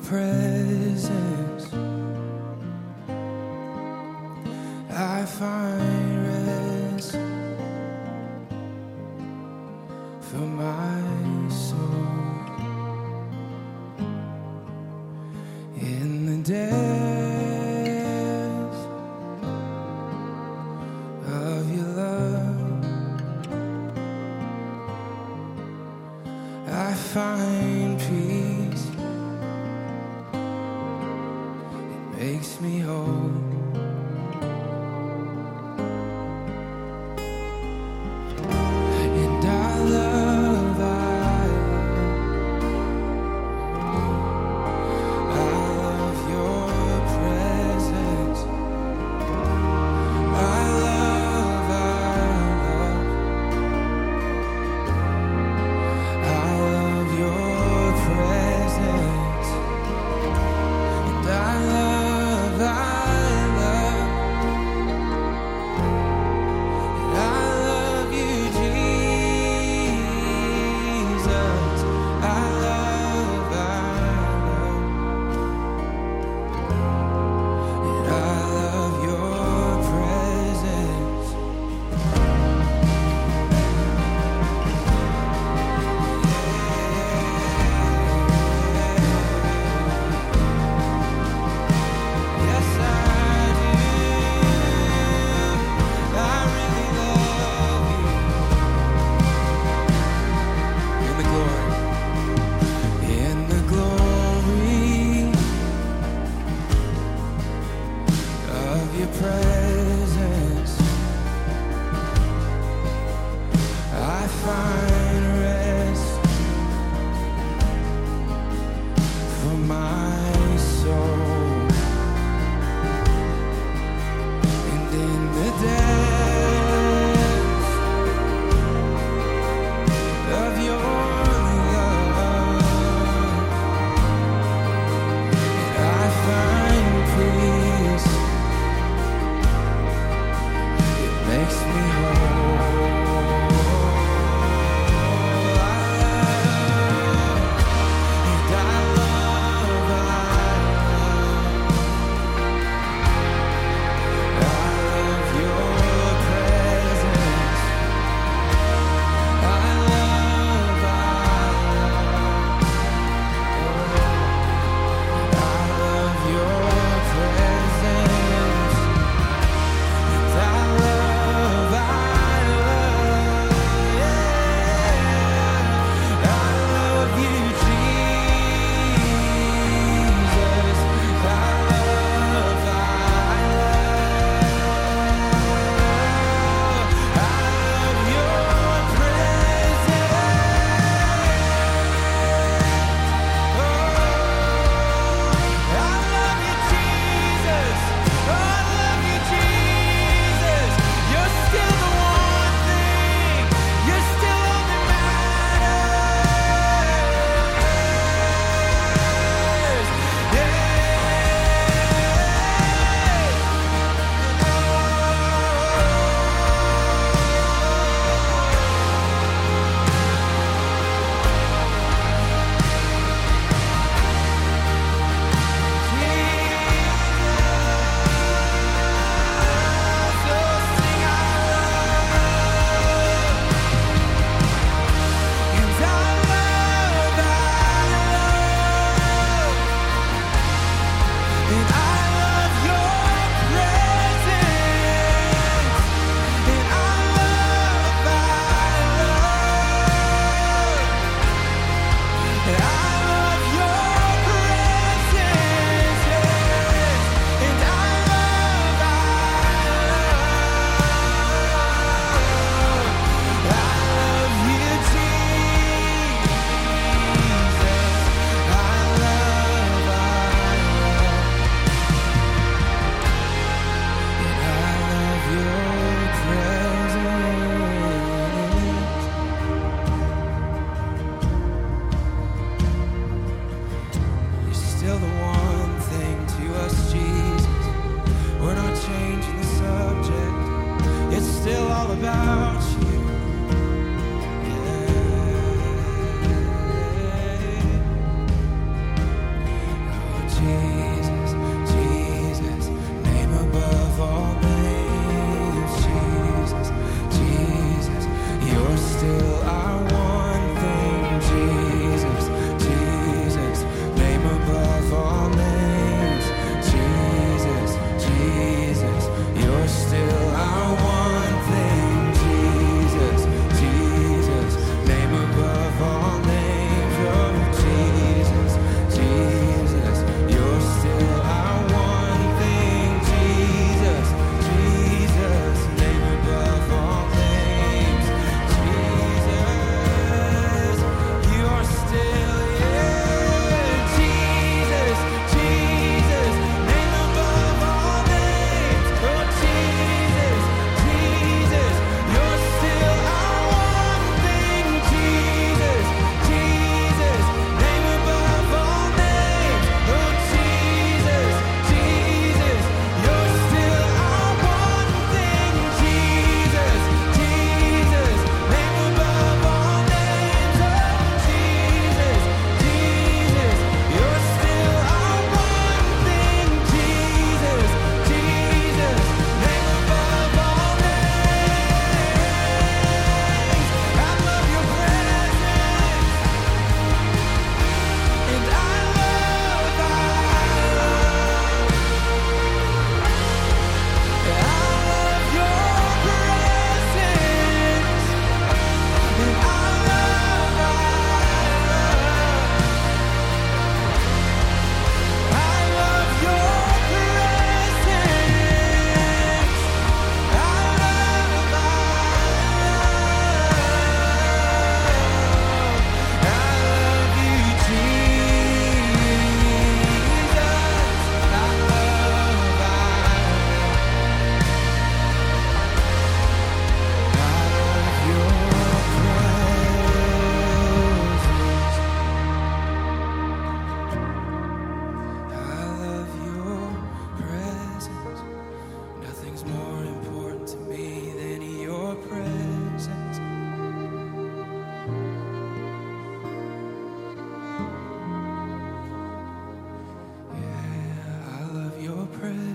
presence, I find rest for my soul. In the depths of your love, I find peace. It makes me whole. And I love your presence. I love your presence. And I love you, Jesus. I love and I love your presence. Yes, I do. I really love you. In the glory of your presence, I find rest for my soul. And in the depths of your love, I find peace. It makes me whole. And I love your presence. I love your presence. And I love you, Jesus. I love your presence. You're still the one thing. You're still all that matters. Still the one thing to us, Jesus. We're not changing the subject. It's still all about you. Yeah.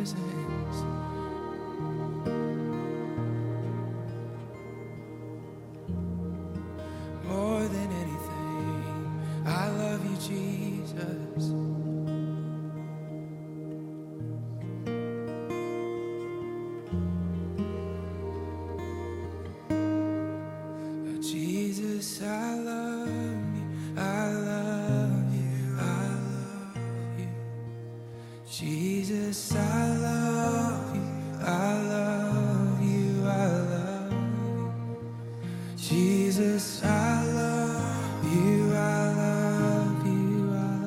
presence. More than anything, I love you, Jesus. Jesus, I love you, I love you, I love you. Jesus, I love you, I love you, I love you. Jesus, I love you, I love you, I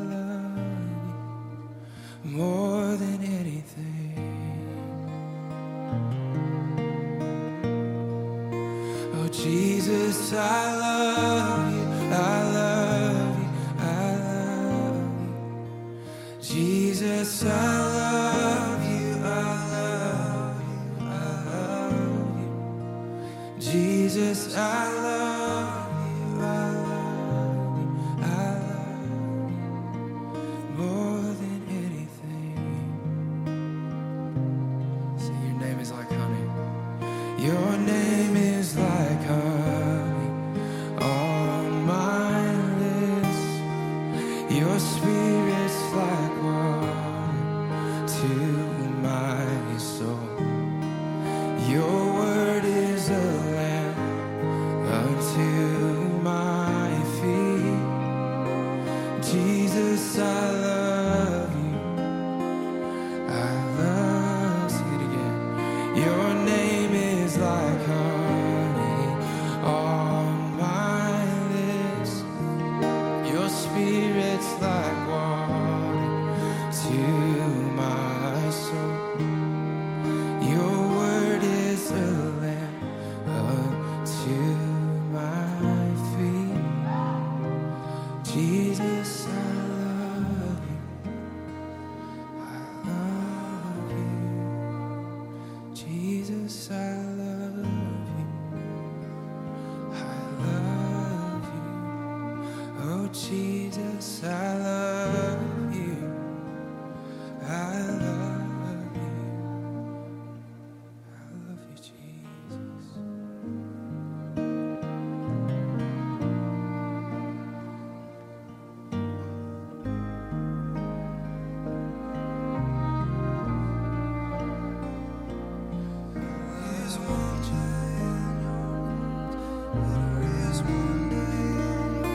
love you. More than anything. Oh, Jesus, I love you, I love you, I love you. Jesus, I love you, I love you, I love you. Jesus, I love you, I love you, I love you. More than anything. Say your name is like honey. Your name is like honey on my lips. Your spirit's like water to my soul. Your word is a lamp unto my feet. Jesus, I love you. I love, sing it again. Your name is like honey on my lips. Your spirit's like water to my soul. Your word is a lamp unto my feet. Jesus, I love you. I love you. Jesus, I love you. I love you. Oh, Jesus, I love you. I love you. I love you, Jesus. Is one day in your arms, there is one day in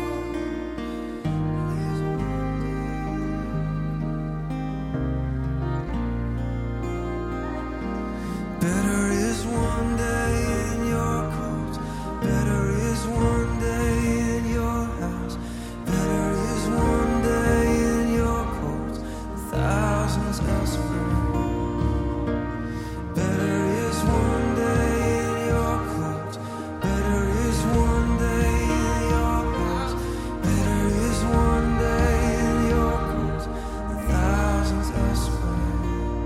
your better is one day in your court, better is one day in your house, better is one day in your court, thousands elsewhere. Better is one day in your court, better is one day in your house, better is one day in your court, thousands elsewhere.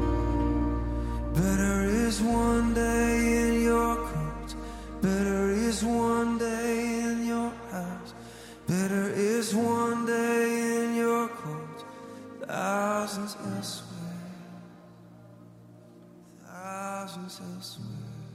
Better is one day in your court, better is one day in your house, better is one day in your court, thousands elsewhere, thousands elsewhere.